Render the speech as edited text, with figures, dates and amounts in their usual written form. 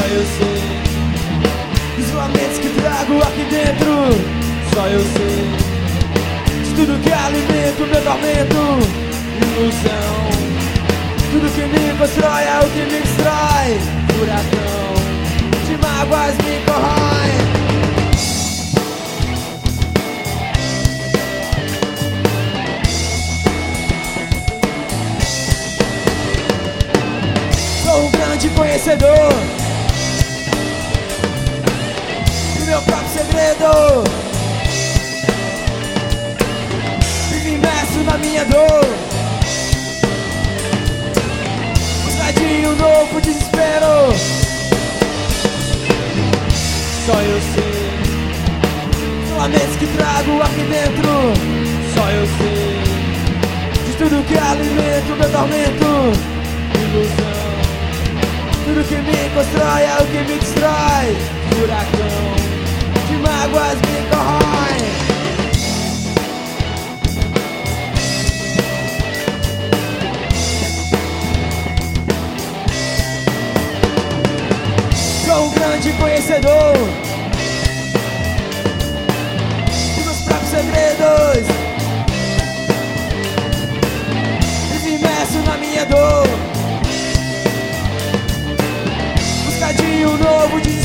eu sei dos lamentos que trago aqui dentro. Só eu sei de tudo que alimenta o meu tormento. Ilusão, tudo que me constrói é o que me destrói. Furacão de mágoas me corrói. Sou um grande conhecedor do meu próprio segredo. Vivo imerso na minha dor, de um novo desespero. Só eu sei os lamentos que trago aqui dentro. Só eu sei de tudo que alimenta o meu tormento. Ilusão, tudo que me constrói é o que me destrói. Furacão de mágoas me corrói. Sou um grande conhecedor dos meus próprios segredos. Vivo imerso na minha dor, busca de um novo dia.